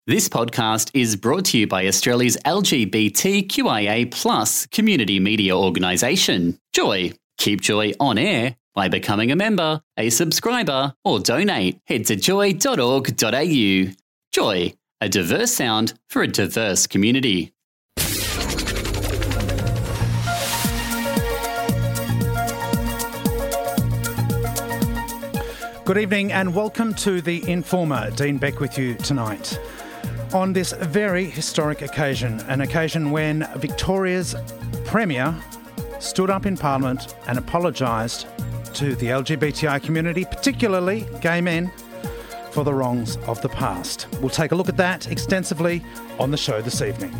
This podcast is brought to you by Australia's LGBTQIA+ community media organisation, Joy. Keep Joy on air by becoming a member, a subscriber, or donate. Head to joy.org.au. Joy, a diverse sound for a diverse community. Good evening and welcome to The Informer. Dean Beck with you tonight. On this very historic occasion, an occasion when Victoria's Premier stood up in Parliament and apologised to the LGBTI community, particularly gay men, for the wrongs of the past. We'll take a look at that extensively on the show this evening.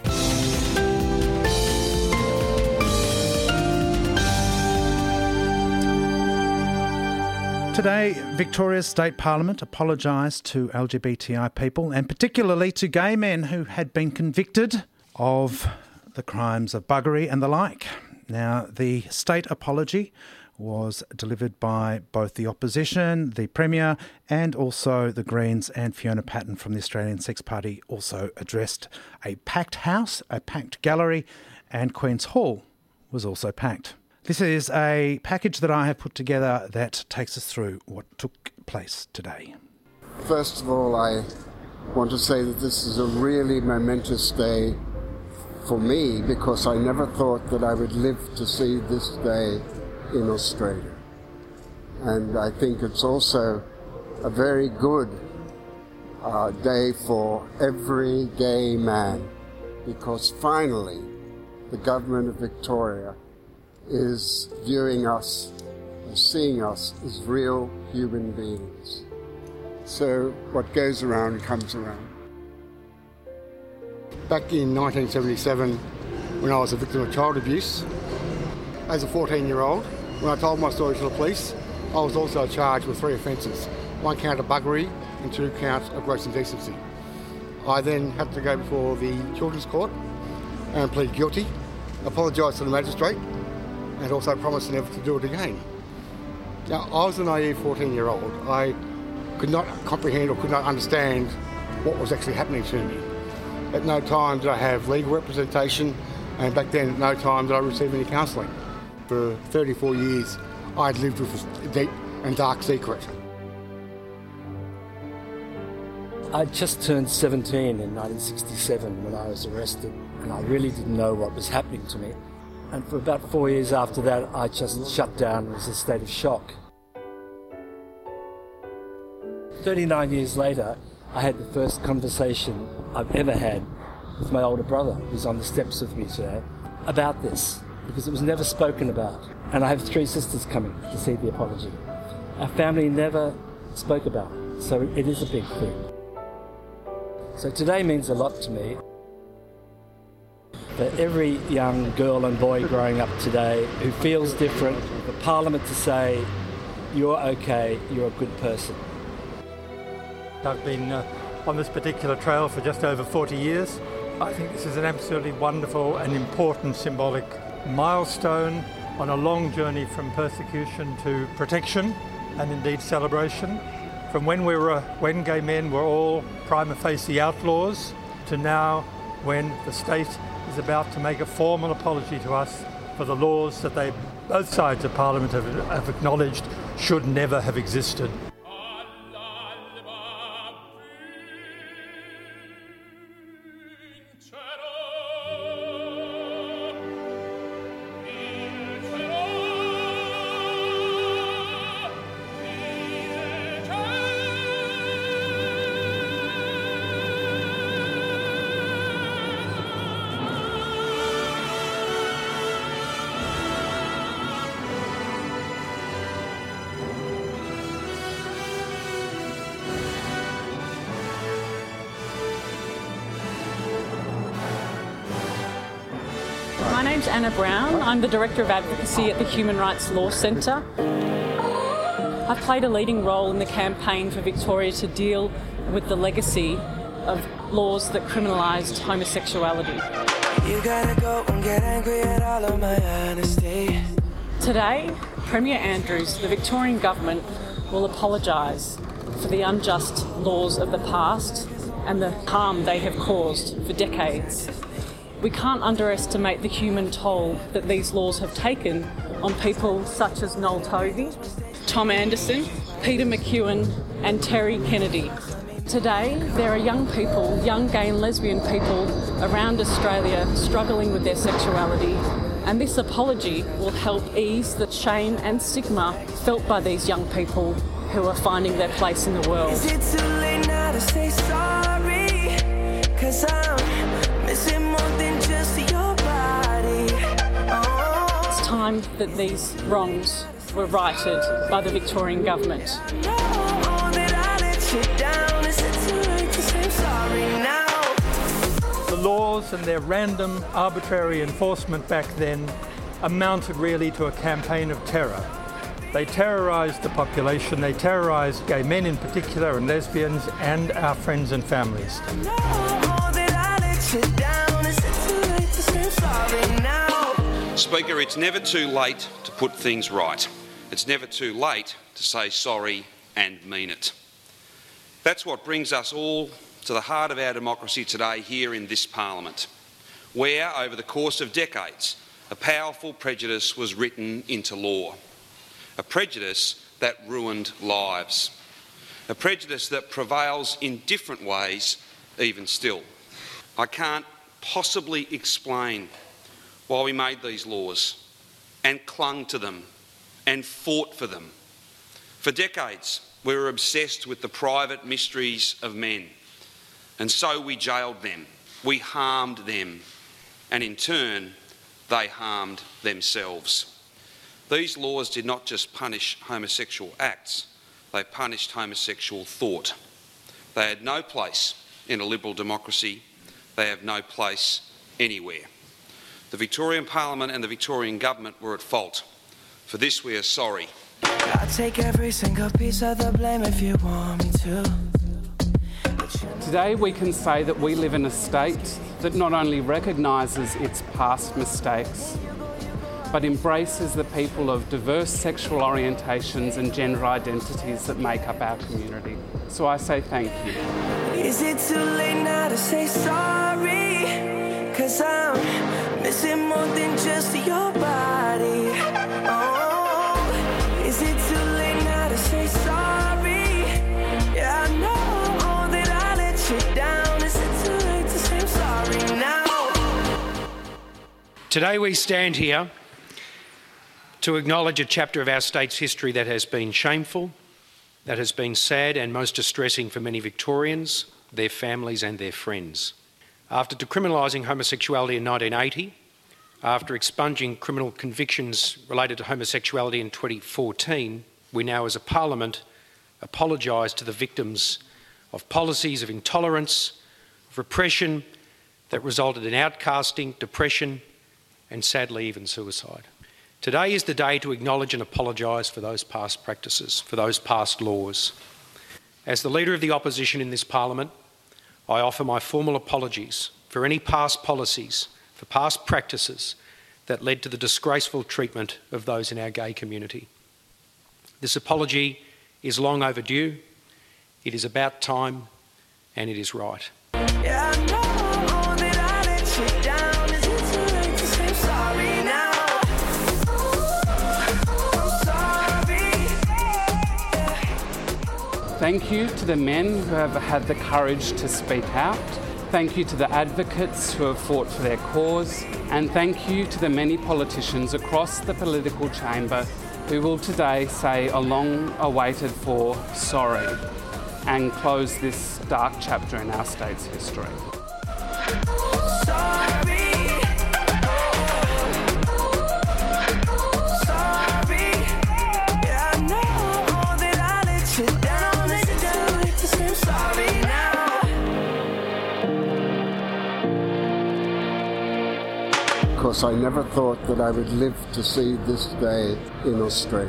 Today, Victoria's State Parliament apologised to LGBTI people and particularly to gay men who had been convicted of the crimes of buggery and the like. Now, the state apology was delivered by both the opposition, the Premier, and also the Greens, and Fiona Patten from the Australian Sex Party also addressed a packed house, a packed gallery, and Queen's Hall was also packed. This is a package that I have put together that takes us through what took place today. First of all, I want to say that this is a really momentous day for me because I never thought that I would live to see this day in Australia. And I think it's also a very good day for every gay man because finally the government of Victoria is viewing us and seeing us as real human beings. So what goes around comes around. Back in 1977, when I was a victim of child abuse, as a 14-year-old, when I told my story to the police, I was also charged with 3 offences, 1 count of buggery and 2 counts of gross indecency. I then had to go before the Children's Court and plead guilty, apologise to the magistrate, and also promised never to do it again. Now, I was a naive 14-year-old. I could not comprehend or could not understand what was actually happening to me. At no time did I have legal representation, and back then at no time did I receive any counselling. For 34 years, I'd lived with a deep and dark secret. I just turned 17 in 1967 when I was arrested, and I really didn't know what was happening to me. And for about 4 years after that, I just shut down. It was a state of shock. 39 years later, I had the first conversation I've ever had with my older brother, who's on the steps with me today, about this, because it was never spoken about. And I have 3 sisters coming to see the apology. Our family never spoke about it, so it is a big thing. So today means a lot to me. For every young girl and boy growing up today who feels different, for Parliament to say, you're okay, you're a good person. I've been on this particular trail for just over 40 years. I think this is an absolutely wonderful and important symbolic milestone on a long journey from persecution to protection and indeed celebration. From when gay men were all prima facie outlaws to now when the state is about to make a formal apology to us for the laws that both sides of Parliament have acknowledged should never have existed. My name's Anna Brown. I'm the Director of Advocacy at the Human Rights Law Centre. I've played a leading role in the campaign for Victoria to deal with the legacy of laws that criminalised homosexuality. You gotta go and get angry at all of my honesty. Today, Premier Andrews, the Victorian Government, will apologise for the unjust laws of the past and the harm they have caused for decades. We can't underestimate the human toll that these laws have taken on people such as Noel Tovey, Tom Anderson, Peter McEwen and Terry Kennedy. Today, there are young people, young gay and lesbian people around Australia struggling with their sexuality, and this apology will help ease the shame and stigma felt by these young people who are finding their place in the world. Is it too late now to say sorry? 'Cause I'm missing more than just your body. Oh. It's time that these wrongs were righted by the Victorian government. The laws and their random, arbitrary enforcement back then amounted really to a campaign of terror. They terrorised the population, they terrorised gay men in particular and lesbians and our friends and families. Speaker, it's never too late to put things right. It's never too late to say sorry and mean it. That's what brings us all to the heart of our democracy today here in this Parliament, where, over the course of decades, a powerful prejudice was written into law. A prejudice that ruined lives. A prejudice that prevails in different ways even still. I can't possibly explain why we made these laws and clung to them and fought for them. For decades, we were obsessed with the private mysteries of men, and so we jailed them, we harmed them, and in turn, they harmed themselves. These laws did not just punish homosexual acts, they punished homosexual thought. They had no place in a liberal democracy, they have no place anywhere. The Victorian Parliament and the Victorian Government were at fault. For this we are sorry. I'll take every single piece of the blame if you want me to. Today we can say that we live in a state that not only recognises its past mistakes, but embraces the people of diverse sexual orientations and gender identities that make up our community. So I say thank you. Is it too late now to say sorry? 'Cause I'm missing more than just your body. Oh, is it too late now to say sorry? Yeah, I know that I let you down. Is it too late to say I'm sorry now? Today we stand here to acknowledge a chapter of our state's history that has been shameful, that has been sad and most distressing for many Victorians, their families and their friends. After decriminalising homosexuality in 1980, after expunging criminal convictions related to homosexuality in 2014, we now as a Parliament apologise to the victims of policies of intolerance, of repression that resulted in outcasting, depression and sadly even suicide. Today is the day to acknowledge and apologise for those past practices, for those past laws. As the Leader of the Opposition in this Parliament, I offer my formal apologies for any past policies, for past practices that led to the disgraceful treatment of those in our gay community. This apology is long overdue, it is about time, and it is right. Yeah, I know that I let you down. Is it too late to say sorry now? I'm sorry. Thank you to the men who have had the courage to speak out. Thank you to the advocates who have fought for their cause. And thank you to the many politicians across the political chamber who will today say a long-awaited for sorry and close this dark chapter in our state's history. Because I never thought that I would live to see this day in Australia.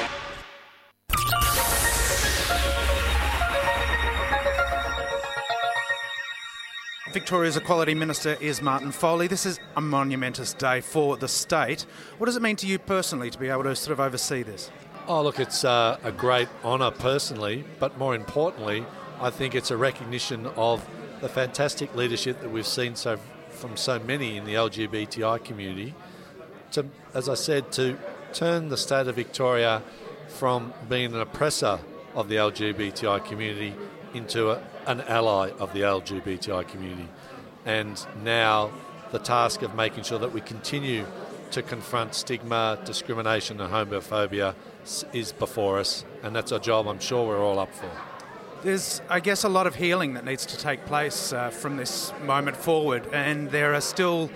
Victoria's Equality Minister is Martin Foley. This is a monumentous day for the state. What does it mean to you personally to be able to sort of oversee this? Oh, look, it's a great honour personally, but more importantly, I think it's a recognition of the fantastic leadership that we've seen from so many in the LGBTI community, to, as I said, to turn the state of Victoria from being an oppressor of the LGBTI community into an ally of the LGBTI community. And now the task of making sure that we continue to confront stigma, discrimination and homophobia is before us, and that's a job I'm sure we're all up for. There's, I guess, a lot of healing that needs to take place from this moment forward, and there are still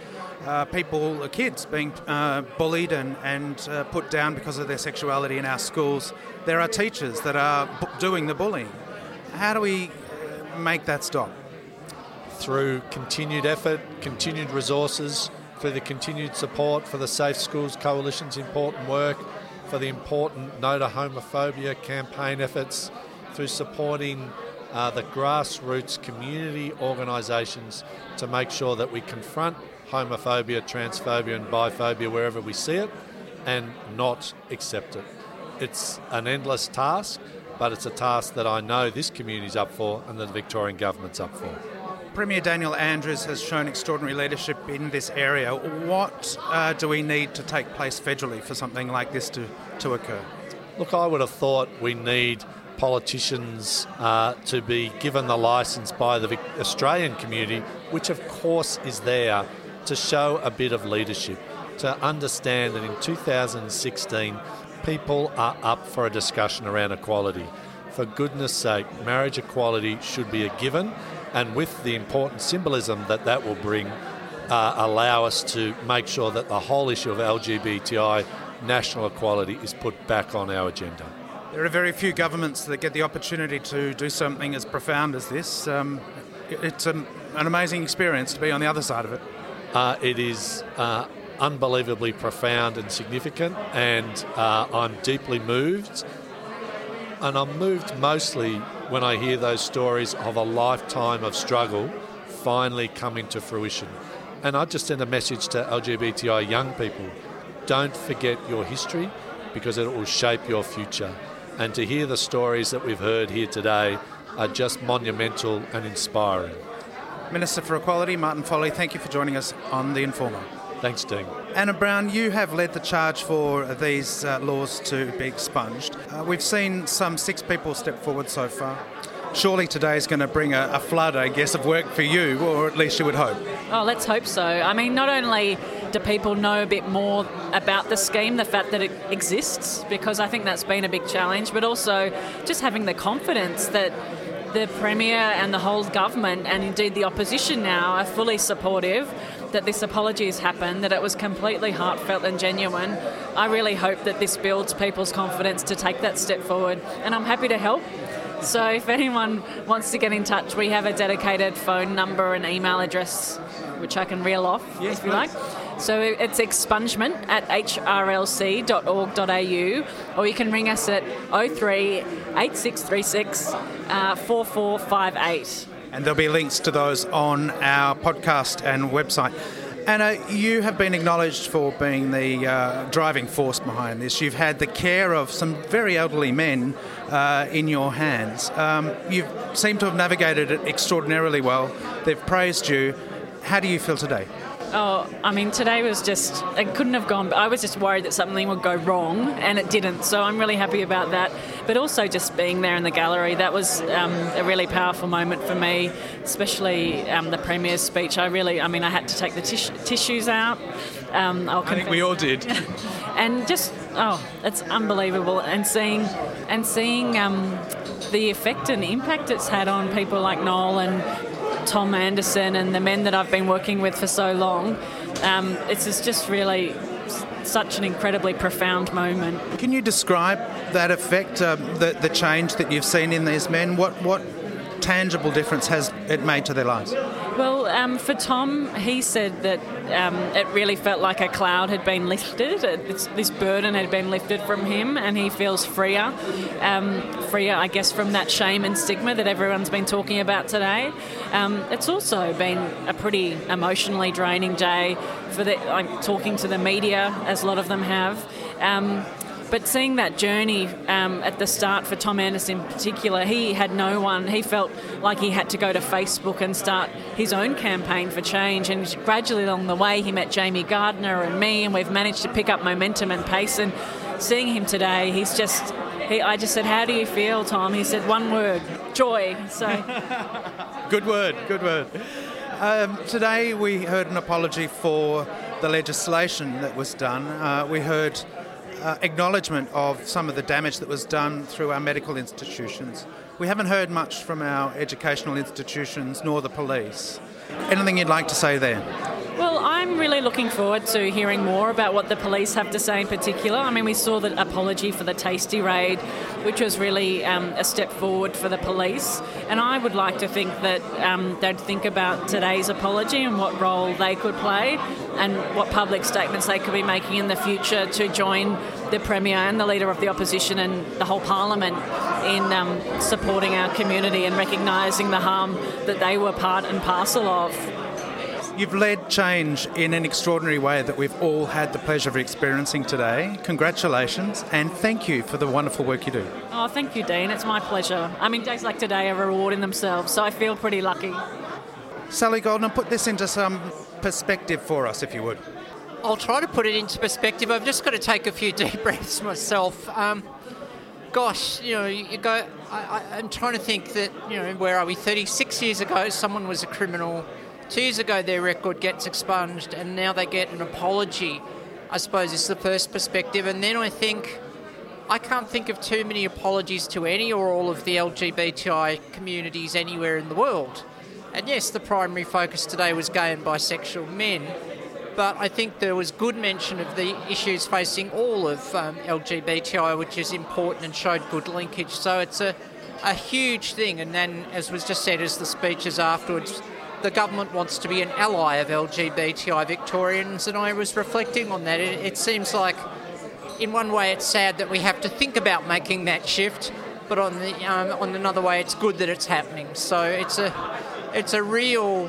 kids being bullied and put down because of their sexuality in our schools. There are teachers that are doing the bullying. How do we make that stop? Through continued effort, continued resources, for the continued support for the Safe Schools Coalition's important work, for the important No to Homophobia campaign efforts, through supporting the grassroots community organisations to make sure that we confront homophobia, transphobia and biphobia wherever we see it and not accept it. It's an endless task, but it's a task that I know this community's up for and the Victorian Government's up for. Premier Daniel Andrews has shown extraordinary leadership in this area. What do we need to take place federally for something like this to occur? Look, I would have thought we need politicians to be given the licence by the Australian community, which of course is there, to show a bit of leadership, to understand that in 2016 people are up for a discussion around equality. For goodness sake, marriage equality should be a given, and with the important symbolism that that will bring, allow us to make sure that the whole issue of LGBTI national equality is put back on our agenda. There are very few governments that get the opportunity to do something as profound as this. It's an amazing experience to be on the other side of it. It is unbelievably profound and significant, and I'm deeply moved. And I'm moved mostly when I hear those stories of a lifetime of struggle finally coming to fruition. And I just send a message to LGBTI young people: don't forget your history, because it will shape your future. And to hear the stories that we've heard here today are just monumental and inspiring. Minister for Equality, Martin Foley, thank you for joining us on The Informer. Thanks, Dean. Anna Brown, you have led the charge for these laws to be expunged. We've seen some 6 people step forward so far. Surely today is going to bring a flood, I guess, of work for you, or at least you would hope. Oh, let's hope so. I mean, not only do people know a bit more about the scheme, the fact that it exists, because I think that's been a big challenge, but also just having the confidence that the Premier and the whole government, and indeed the opposition now, are fully supportive that this apology has happened, that it was completely heartfelt and genuine. I really hope that this builds people's confidence to take that step forward, and I'm happy to help. So if anyone wants to get in touch, we have a dedicated phone number and email address, which I can reel off if you like. So it's expungement@hrlc.org.au, or you can ring us at 03 8636 4458. And there'll be links to those on our podcast and website. Anna, you have been acknowledged for being the driving force behind this. You've had the care of some very elderly men in your hands. You seem to have navigated it extraordinarily well. They've praised you. How do you feel today? Oh, I mean, today was just, it couldn't have gone, I was just worried that something would go wrong, and it didn't, so I'm really happy about that. But also just being there in the gallery, that was a really powerful moment for me, especially the Premier's speech. I had to take the tissues out. I think we all did. And just, it's unbelievable. And seeing the effect and impact it's had on people like Noel and Tom Anderson and the men that I've been working with for so long, it's just really such an incredibly profound moment. Can you describe that effect, the change that you've seen in these men? What tangible difference has it made to their lives? Well, for Tom, he said that it really felt like a cloud had been lifted. This burden had been lifted from him, and he feels freer, I guess, from that shame and stigma that everyone's been talking about today. It's also been a pretty emotionally draining day for talking to the media, as a lot of them have. But seeing that journey at the start for Tom Anderson in particular, he had no one. He felt like he had to go to Facebook and start his own campaign for change. And gradually along the way, he met Jamie Gardner and me, and we've managed to pick up momentum and pace. And seeing him today, I just said, "How do you feel, Tom?" He said, "One word, joy." So, Good word. Today we heard an apology for the legislation that was done. We heard acknowledgement of some of the damage that was done through our medical institutions. We haven't heard much from our educational institutions nor the police. Anything you'd like to say there? well, I'm really looking forward to hearing more about what the police have to say in particular. I mean, we saw the apology for the Tasty raid, which was really a step forward for the police. And I would like to think that they'd think about today's apology and what role they could play and what public statements they could be making in the future to join the Premier and the Leader of the Opposition and the whole Parliament in supporting our community and recognising the harm that they were part and parcel of. You've led change in an extraordinary way that we've all had the pleasure of experiencing today. Congratulations and thank you for the wonderful work you do. Oh, thank you, Dean. It's my pleasure. I mean, days like today are a reward in themselves, so I feel pretty lucky. Sally Goldner, put this into some perspective for us, if you would. I'll try to put it into perspective. I've just got to take a few deep breaths myself. Gosh, you go... I'm trying to think that, where are we? 36 years ago, someone was a criminal. 2 years ago, their record gets expunged, and now they get an apology, I suppose, is the first perspective. And then I think... I can't think of too many apologies to any or all of the LGBTI communities anywhere in the world. And yes, the primary focus today was gay and bisexual men, but I think there was good mention of the issues facing all of LGBTI, which is important and showed good linkage. So it's a huge thing. And then, as was just said as the speeches afterwards, the government wants to be an ally of LGBTI Victorians, and I was reflecting on that. It seems like, in one way, it's sad that we have to think about making that shift, but on another way, it's good that it's happening. So it's a real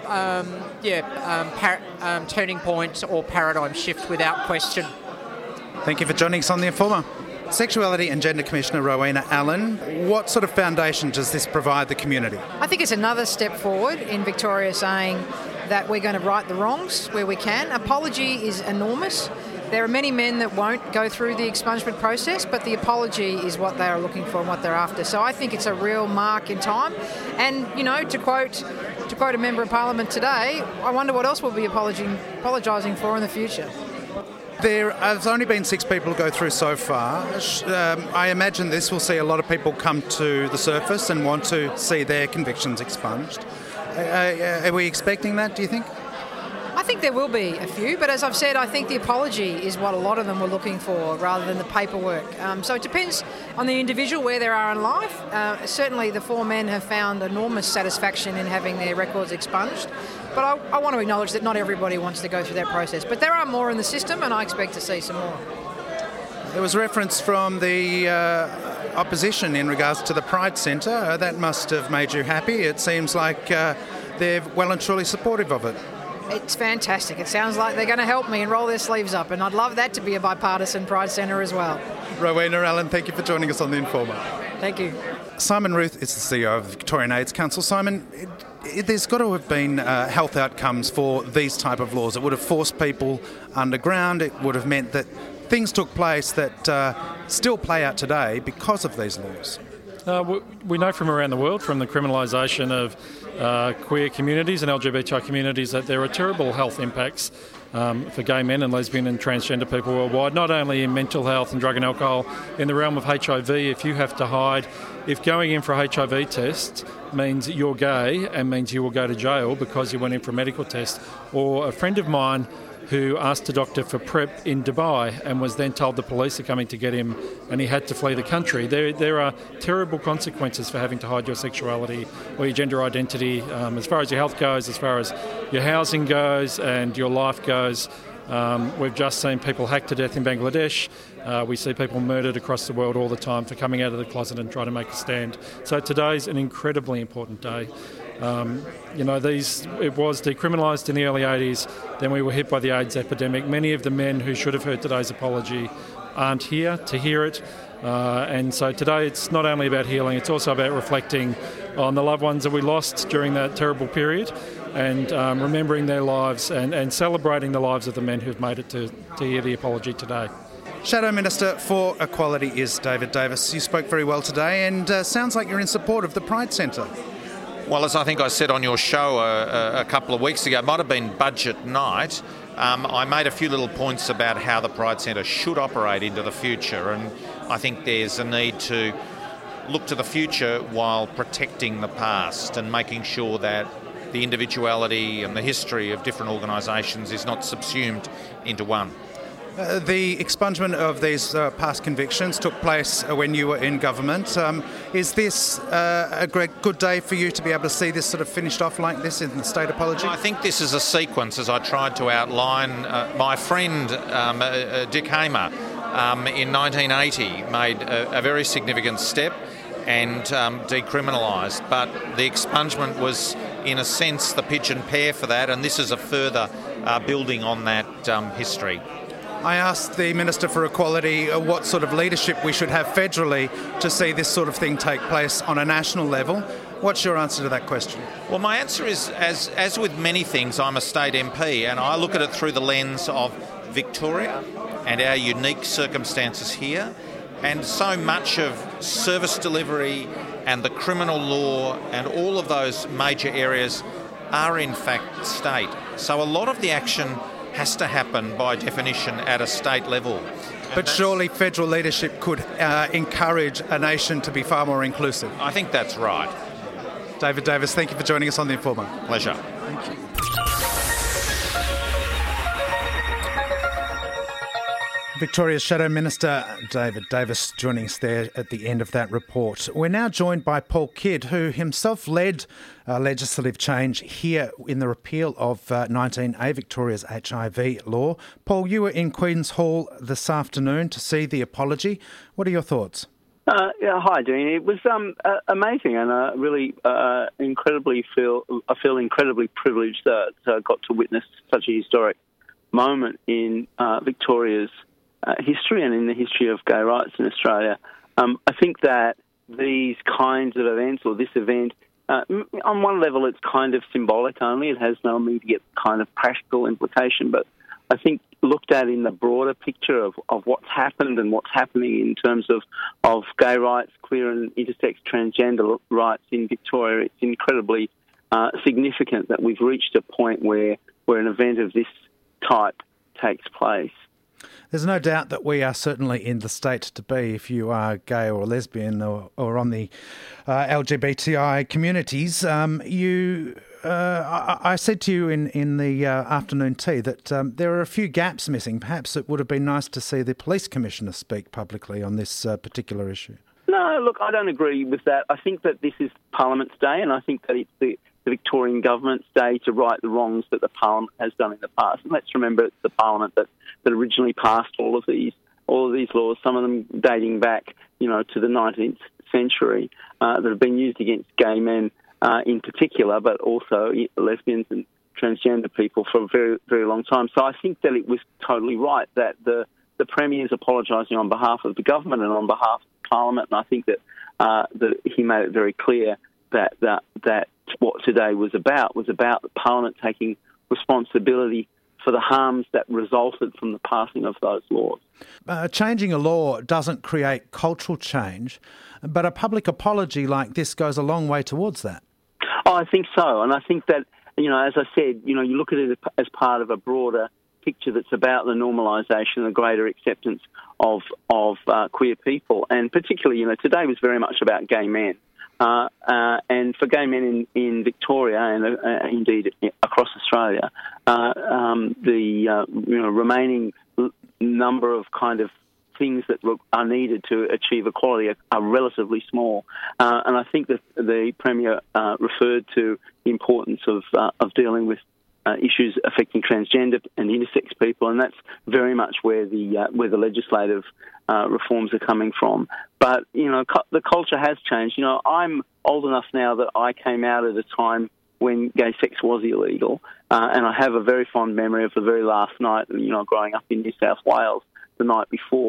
turning point or paradigm shift without question. Thank you for joining us on The Informer. Sexuality and Gender Commissioner Rowena Allen, what sort of foundation does this provide the community? I think it's another step forward in Victoria saying that we're going to right the wrongs where we can. Apology is enormous. There are many men that won't go through the expungement process, but the apology is what they are looking for and what they're after. So I think it's a real mark in time. And, to quote a Member of Parliament today, I wonder what else we'll be apologising for in the future. There has only been 6 people go through so far. I imagine this will see a lot of people come to the surface and want to see their convictions expunged. Are we expecting that, do you think? I think there will be a few, but as I've said, I think the apology is what a lot of them were looking for rather than the paperwork. So it depends on the individual where they are in life. Certainly the 4 men have found enormous satisfaction in having their records expunged, but I want to acknowledge that not everybody wants to go through that process. But there are more in the system, and I expect to see some more. There was reference from the opposition in regards to the Pride Centre. That must have made you happy. It seems like they're well and truly supportive of it. It's fantastic. It sounds like they're going to help me and roll their sleeves up, and I'd love that to be a bipartisan Pride Centre as well. Rowena Allen, thank you for joining us on The Informer. Thank you. Simon Ruth is the CEO of the Victorian AIDS Council. Simon, there's got to have been health outcomes for these type of laws. It would have forced people underground. It would have meant that things took place that still play out today because of these laws. We know from around the world, from the criminalisation of queer communities and LGBTI communities, that there are terrible health impacts for gay men and lesbian and transgender people worldwide, not only in mental health and drug and alcohol, in the realm of HIV. If you have to hide, if going in for a HIV test means you're gay and means you will go to jail because you went in for a medical test, or a friend of mine who asked a doctor for PrEP in Dubai and was then told the police are coming to get him and he had to flee the country. There are terrible consequences for having to hide your sexuality or your gender identity as far as your health goes, as far as your housing goes and your life goes. We've just seen people hacked to death in Bangladesh. We see people murdered across the world all the time for coming out of the closet and trying to make a stand. So today's an incredibly important day. It was decriminalised in the early 80s, then we were hit by the AIDS epidemic. Many of the men who should have heard today's apology aren't here to hear it. And so today it's not only about healing, it's also about reflecting on the loved ones that we lost during that terrible period and remembering their lives and celebrating the lives of the men who've made it to hear the apology today. Shadow Minister for Equality is David Davis. You spoke very well today and sounds like you're in support of the Pride Centre. Well, as I think I said on your show a couple of weeks ago, it might have been budget night, I made a few little points about how the Pride Centre should operate into the future, and I think there's a need to look to the future while protecting the past and making sure that the individuality and the history of different organisations is not subsumed into one. The expungement of these past convictions took place when you were in government. Is this a good day for you to be able to see this sort of finished off like this in the state apology? I think this is a sequence, as I tried to outline. My friend Dick Hamer in 1980 made a very significant step and decriminalised, but the expungement was, in a sense, the pigeon pair for that, and this is a further building on that history. I asked the Minister for Equality what sort of leadership we should have federally to see this sort of thing take place on a national level. What's your answer to that question? Well, my answer is, as with many things, I'm a state MP and I look at it through the lens of Victoria and our unique circumstances here. And so much of service delivery and the criminal law and all of those major areas are in fact state. So a lot of the action has to happen by definition at a state level. But surely federal leadership could encourage a nation to be far more inclusive. I think that's right. David Davis, thank you for joining us on The Informer. Pleasure. Thank you. Victoria's Shadow Minister David Davis joining us there at the end of that report. We're now joined by Paul Kidd, who himself led legislative change here in the repeal of 19A, Victoria's HIV law. Paul, you were in Queen's Hall this afternoon to see the apology. What are your thoughts? Hi, Dean. It was amazing, and I feel incredibly privileged that I got to witness such a historic moment in Victoria's history and in the history of gay rights in Australia. I think that these kinds of events, or this event, on one level it's kind of symbolic only. It has no immediate kind of practical implication, but I think looked at in the broader picture of what's happened and what's happening in terms of gay rights, queer and intersex transgender rights in Victoria, it's incredibly significant that we've reached a point where an event of this type takes place. There's no doubt that we are certainly in the state to be if you are gay or lesbian or on the LGBTI communities. I said to you in the afternoon tea that there are a few gaps missing. Perhaps it would have been nice to see the Police Commissioner speak publicly on this particular issue. No, look, I don't agree with that. I think that this is Parliament's day, and I think that it's the Victorian Government's day to right the wrongs that the Parliament has done in the past. And let's remember it's the Parliament that originally passed all of these laws, some of them dating back, to the 19th century, that have been used against gay men in particular, but also lesbians and transgender people for a very, very long time. So I think that it was totally right that the Premier is apologising on behalf of the government and on behalf of Parliament, and I think that he made it very clear that what today was about Parliament taking responsibility for the harms that resulted from the passing of those laws. Changing a law doesn't create cultural change, but a public apology like this goes a long way towards that. Oh, I think so, and I think that, as I said, you look at it as part of a broader picture that's about the normalisation, the greater acceptance of queer people, and particularly, today was very much about gay men. And for gay men in Victoria and indeed across Australia, the remaining number of kind of things that are needed to achieve equality are relatively small. And I think that the Premier referred to the importance of dealing with issues affecting transgender and intersex people, and that's very much where the legislative reforms are coming from. But the culture has changed. I'm old enough now that I came out at a time when gay sex was illegal, and I have a very fond memory of the very last night. Growing up in New South Wales, the night before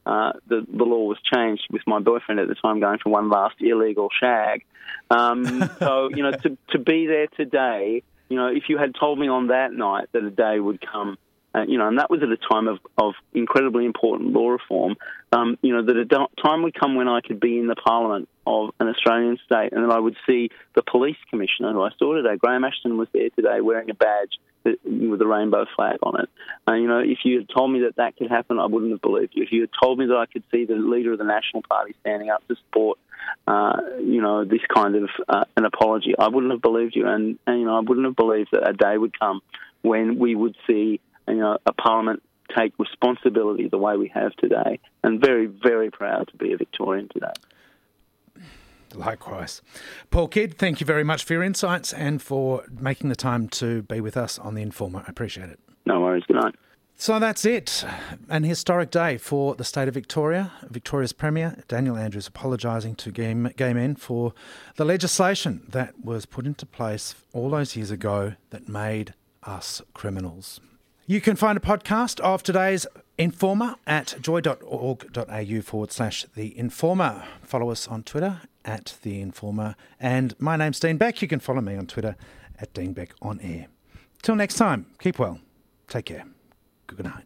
the law was changed with my boyfriend at the time going for one last illegal shag. So, to be there today, if you had told me on that night that a day would come, and that was at a time of incredibly important law reform, that a time would come when I could be in the Parliament of an Australian state and that I would see the police commissioner, who I saw today, Graham Ashton, was there today wearing a badge with a rainbow flag on it. If you had told me that could happen, I wouldn't have believed you. If you had told me that I could see the leader of the National Party standing up to support, this kind of an apology, I wouldn't have believed you. And I wouldn't have believed that a day would come when we would see, a parliament take responsibility the way we have today. And very, very proud to be a Victorian today. Likewise. Paul Kidd, thank you very much for your insights and for making the time to be with us on The Informer. I appreciate it. No worries. Good night. So that's it. An historic day for the state of Victoria. Victoria's Premier, Daniel Andrews, apologising to gay men for the legislation that was put into place all those years ago that made us criminals. You can find a podcast of today's Informer at joy.org.au/The Informer. Follow us on Twitter at The Informer. And my name's Dean Beck. You can follow me on Twitter at Dean Beck On Air. Till next time, keep well. Take care. Good night.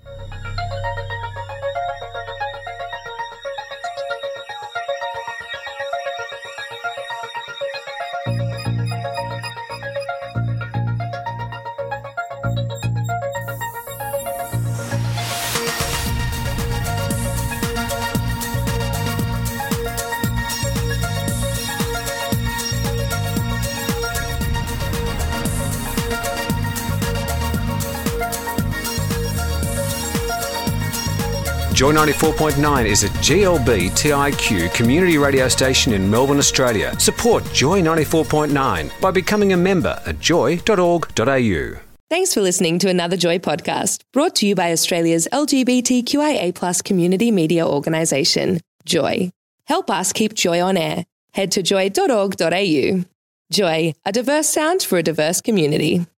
Joy 94.9 is a GLB TIQ community radio station in Melbourne, Australia. Support Joy 94.9 by becoming a member at joy.org.au. Thanks for listening to another Joy podcast, brought to you by Australia's LGBTQIA+ community media organisation, Joy. Help us keep Joy on air. Head to joy.org.au. Joy, a diverse sound for a diverse community.